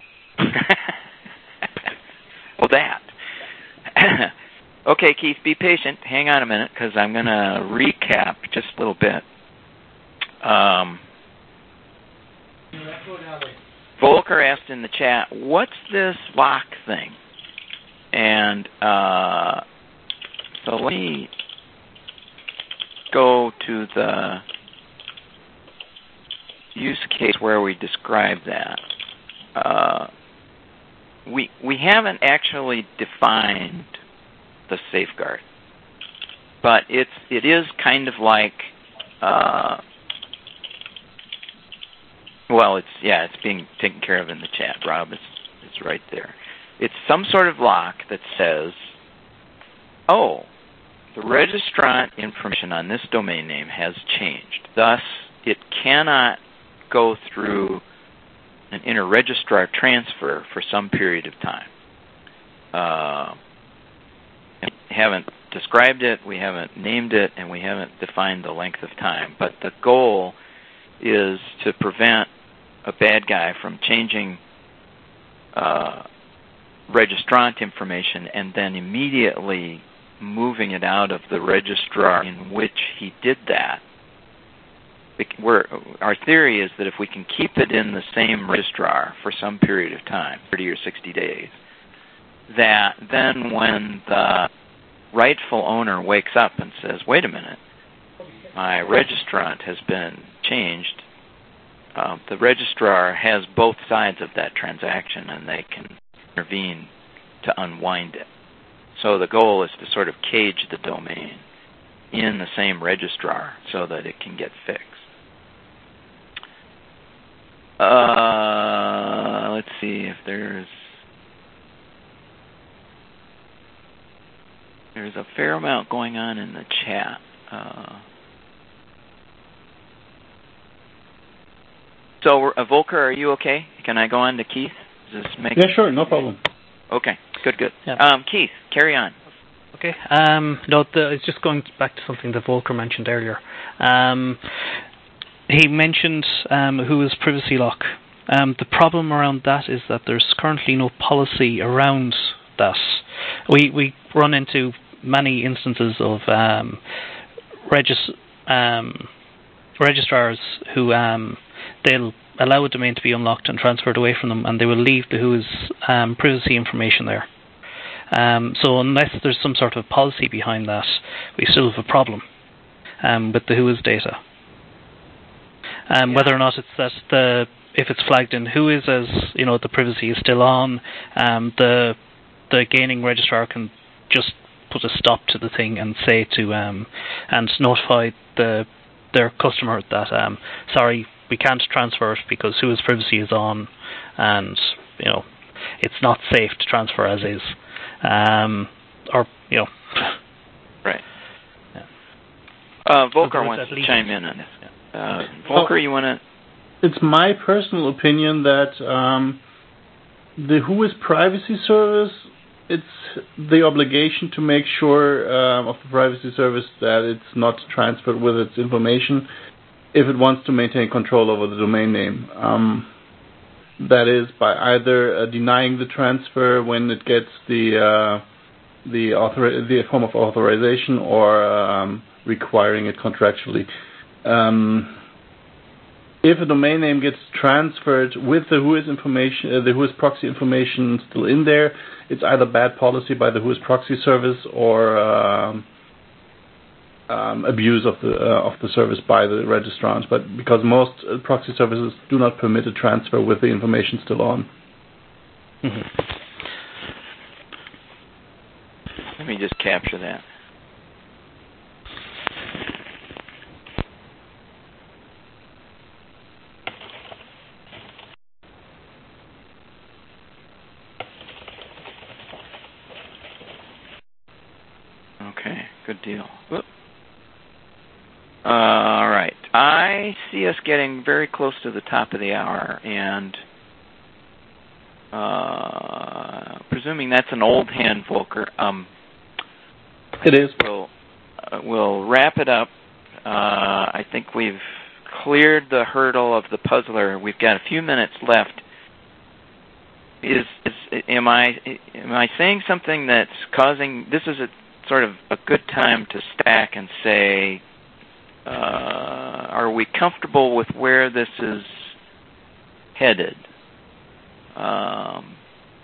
Well, that. Okay, Keith, be patient. Hang on a minute, because I'm going to recap just a little bit. Um, Volker asked in the chat, what's this lock thing? And uh, so let me go to the use case where we describe that. Uh, we we haven't actually defined the safeguard, but it's it is kind of like uh, well, it's yeah, it's being taken care of in the chat. Rob, it's it's right there. It's some sort of lock that says, oh, the registrant information on this domain name has changed. Thus, it cannot go through an inter-registrar transfer for some period of time. Uh, we haven't described it, we haven't named it, and we haven't defined the length of time. But the goal is to prevent a bad guy from changing uh, registrant information and then immediately moving it out of the registrar in which he did that. We're, our theory is that if we can keep it in the same registrar for some period of time, thirty or sixty days, that then when the rightful owner wakes up and says, wait a minute, my registrant has been changed, uh, the registrar has both sides of that transaction and they can intervene to unwind it. So the goal is to sort of cage the domain in the same registrar so that it can get fixed. Uh, let's see if there's there's a fair amount going on in the chat. Uh, so, uh, Volker, are you okay? Can I go on to Keith? Does this make yeah, sure, no problem. Okay, good, good. Yeah. Um, Keith, carry on. Okay. Um, no, the, it's just going back to something that Volker mentioned earlier. Um, he mentioned um, Whois privacy lock. Um, the problem around that is that there's currently no policy around that. We we run into many instances of um, regis- um, registrars who um, they'll allow a domain to be unlocked and transferred away from them, and they will leave the Whois um, privacy information there. Um, so unless there's some sort of policy behind that, we still have a problem um, with the Whois data. Um, yeah. Whether or not it's that the if it's flagged in Whois as you know the privacy is still on, um, the the gaining registrar can just put a stop to the thing and say to um, and notify the their customer that um, sorry, we can't transfer it because Whois privacy is on, and you know it's not safe to transfer as is, um, or you know. Right. Yeah. Uh, Volker so wants to chime in on this. Uh, Volker, well, you want to? It's my personal opinion that um, the Whois privacy service, it's the obligation to make sure um, of the privacy service that it's not transferred with its information if it wants to maintain control over the domain name. Um, that is by either uh, denying the transfer when it gets the uh, the, author- the form of authorization or um, requiring it contractually. Um, if a domain name gets transferred with the Whois information, uh, the Whois proxy information still in there, it's either bad policy by the Whois proxy service or um, um, abuse of the uh, of the service by the registrants. But because most uh, proxy services do not permit a transfer with the information still on. Mm-hmm. Let me just capture that. Okay, good deal. Whoop. Uh, all right. I see us getting very close to the top of the hour, and uh, presuming that's an old hand, Volker, um, it is. We'll, uh, we'll wrap it up. Uh, I think we've cleared the hurdle of the puzzler. We've got a few minutes left. Is, is am I am I saying something that's causing? This is a sort of a good time to stack and say, uh, are we comfortable with where this is headed? Um,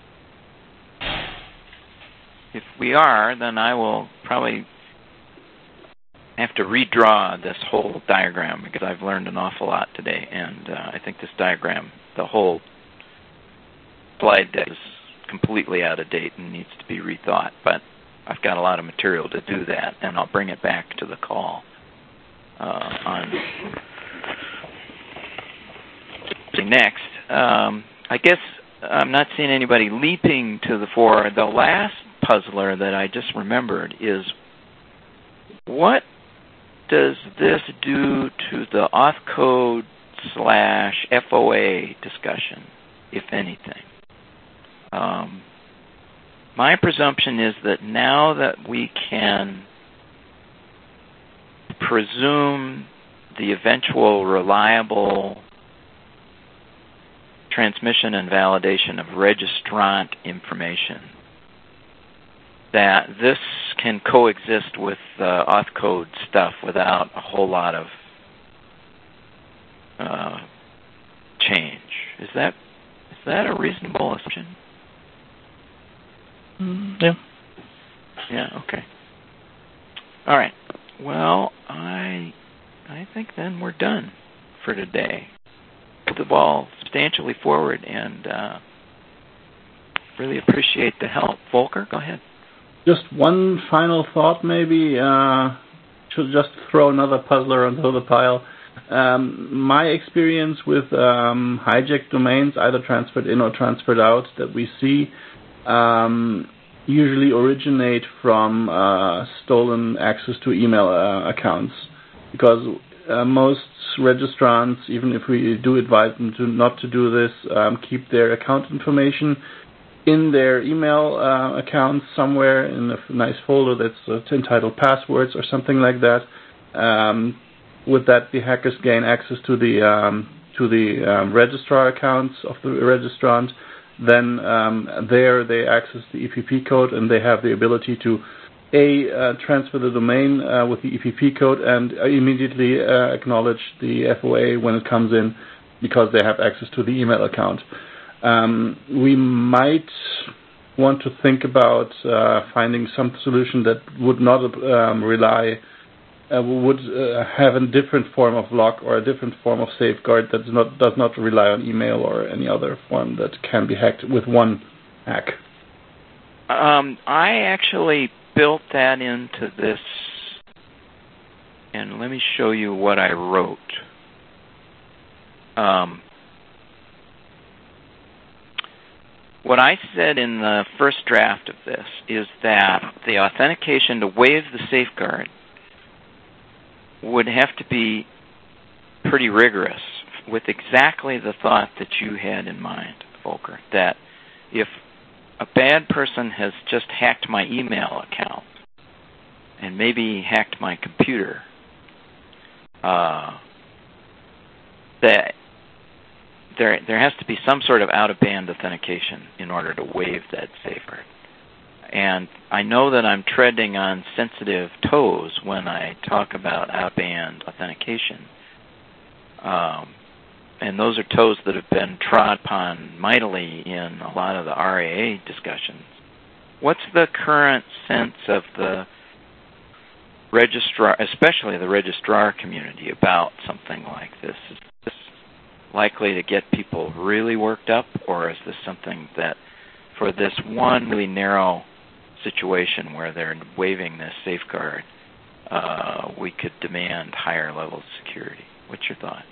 if we are, then I will probably have to redraw this whole diagram because I've learned an awful lot today, and uh, I think this diagram, the whole slide deck, is completely out of date and needs to be rethought. But I've got a lot of material to do that, and I'll bring it back to the call uh, on next. Um, I guess I'm not seeing anybody leaping to the fore. The last puzzler that I just remembered is, what does this do to the auth code slash F O A discussion, if anything? Um, my presumption is that now that we can presume the eventual reliable transmission and validation of registrant information, that this can coexist with uh, auth code stuff without a whole lot of uh, change. Is that is that a reasonable assumption? Mm, yeah. Yeah. Okay. All right. Well, I I think then we're done for today. Put the ball substantially forward, and uh, really appreciate the help. Volker, go ahead. Just one final thought, maybe. Uh, should just throw another puzzler onto the pile. Um, my experience with um, hijacked domains, either transferred in or transferred out, that we see um, usually originate from uh, stolen access to email uh, accounts, because uh, most registrants, even if we do advise them to not to do this, um, keep their account information in their email uh, accounts somewhere in a nice folder that's uh, entitled passwords or something like that. Um, with that, the hackers gain access to the um, to the um, registrar accounts of the registrant. Then um, there they access the E P P code, and they have the ability to a uh, transfer the domain uh, with the E P P code and uh, immediately uh, acknowledge the F O A when it comes in, because they have access to the email account. Um, we might want to think about uh, finding some solution that would not um, rely, uh, would uh, have a different form of lock or a different form of safeguard that does not, does not rely on email or any other form that can be hacked with one hack. Um, I actually built that into this, and let me show you what I wrote. Um, What I said in the first draft of this is that the authentication to waive the safeguard would have to be pretty rigorous, with exactly the thought that you had in mind, Volker, that if a bad person has just hacked my email account and maybe hacked my computer, uh, that There, there has to be some sort of out-of-band authentication in order to waive that safeguard. And I know that I'm treading on sensitive toes when I talk about out-of-band authentication. Um, and those are toes that have been trod upon mightily in a lot of the R A A discussions. What's the current sense of the registrar, especially the registrar community, about something like this? Is this likely to get people really worked up, or is this something that, for this one really narrow situation where they're waiving this safeguard, uh, we could demand higher levels of security? What's your thought?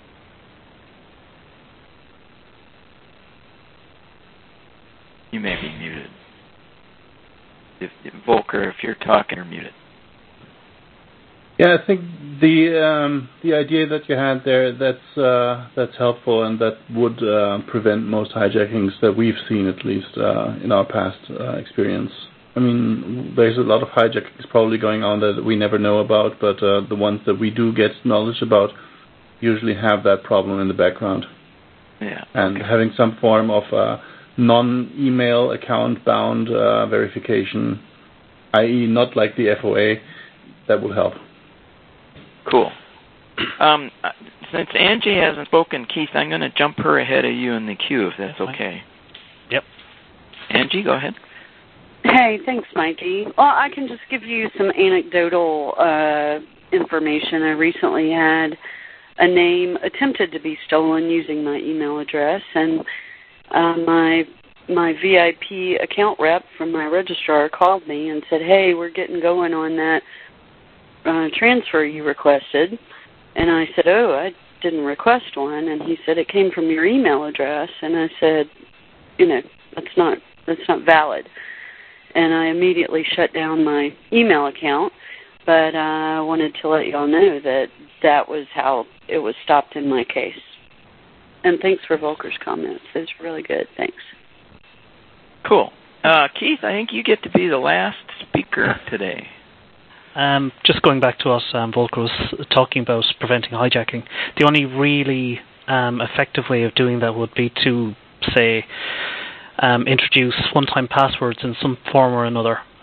You may be muted. If, if Volker, if you're talking, you're muted. Yeah, I think the um, the idea that you had there, that's uh, that's helpful, and that would uh, prevent most hijackings that we've seen, at least uh, in our past uh, experience. I mean, there's a lot of hijackings probably going on that we never know about, but uh, the ones that we do get knowledge about usually have that problem in the background. Yeah. And okay. having some form of uh, non-email account-bound uh, verification, that is not like the F O A, that would help. Cool. Um, since Angie hasn't spoken, Keith, I'm going to jump her ahead of you in the queue, if that's okay. Yep. Angie, go ahead. Hey, thanks, Mikey. Well, I can just give you some anecdotal uh, information. I recently had a name attempted to be stolen using my email address, and uh, my my V I P account rep from my registrar called me and said, hey, we're getting going on that Uh, transfer you requested. And I said, oh, I didn't request one. And he said, it came from your email address. And I said, you know, that's not that's not valid. And I immediately shut down my email account. But uh, I wanted to let you all know that that was how it was stopped in my case. And thanks for Volker's comments. It was really good. Thanks. Cool. Uh, Keith, I think you get to be the last speaker today. Um, just going back to us, um, Volker was talking about preventing hijacking. The only really um, effective way of doing that would be to, say, um, introduce one-time passwords in some form or another.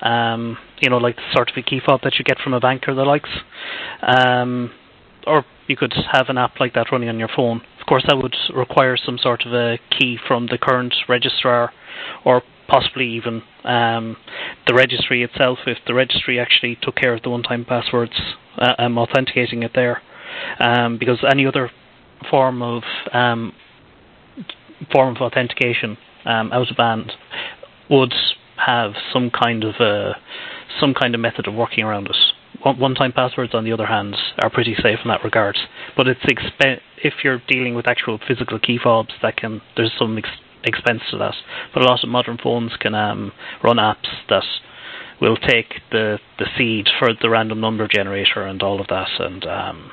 um, you know, like the certificate key fob that you get from a bank or the likes. Um, or you could have an app like that running on your phone. Of course, that would require some sort of a key from the current registrar, or possibly even um, the registry itself, if the registry actually took care of the one-time passwords, uh, um, authenticating it there. Um, because any other form of um, form of authentication um, out of band would have some kind of a, some kind of method of working around it. One-time passwords, on the other hand, are pretty safe in that regard. But it's exp- if you're dealing with actual physical key fobs, that can there's some ex- expense to that. But a lot of modern phones can um, run apps that will take the, the seed for the random number generator and all of that, and um,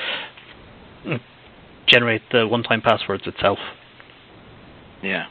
generate the one-time passwords itself. Yeah.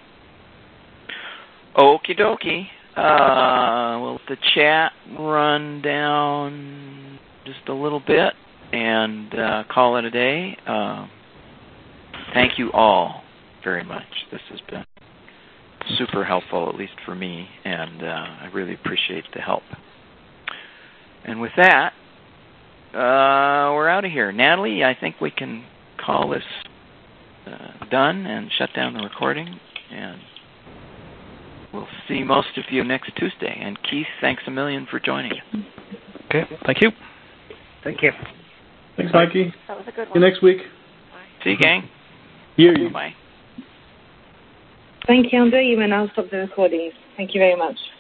Okie dokie. Uh, we'll let the chat run down just a little bit and uh, call it a day. Uh, thank you all very much. This has been super helpful, at least for me, and uh, I really appreciate the help. And with that, uh, we're out of here. Natalie, I think we can call this uh, done and shut down the recording, and we'll see most of you next Tuesday. And Keith, thanks a million for joining us. Okay, thank you. Thank you. Thanks, Mikey. That was a good one. See you next week. Bye. See you, gang. Hear you. Bye. Thank you, Andre. You may now stop the recording. Thank you very much.